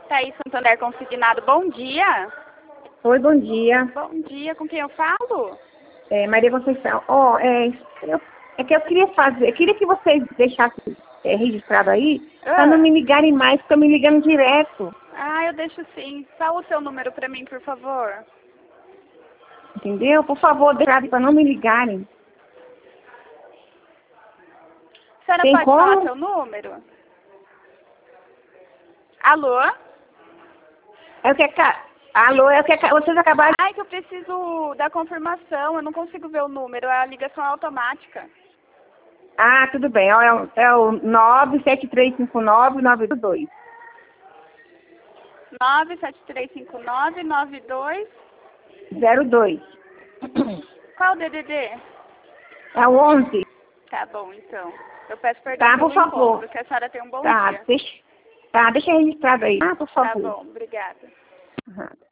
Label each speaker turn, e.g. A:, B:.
A: Thaís Santander Consignado, bom dia.
B: Oi, bom dia.
A: Bom dia, com quem eu falo?
B: Maria Conceição. É que eu queria que vocês deixassem registrado aí, para não me ligarem mais, porque estão me ligando direto.
A: Ah, eu deixo sim. Fala o seu número para mim, por favor.
B: Entendeu? Por favor, deixa para não me ligarem.
A: A senhora
B: Tem
A: pode
B: como?
A: falar seu número? Alô?
B: Alô, vocês acabaram...
A: Ai, que eu preciso da confirmação, eu não consigo ver o número, a ligação é automática.
B: Ah, tudo bem. É o 97359-922.
A: 9735992.
B: 02.
A: Qual o DDD?
B: É o 11.
A: Tá bom, então. Eu peço perdão
B: Tá,
A: pelo
B: por favor.
A: encontro, que a senhora tenha um bom
B: Tá,
A: dia.
B: deixa registrado aí. Ah, por favor.
A: Tá bom, obrigada.
B: Uhum.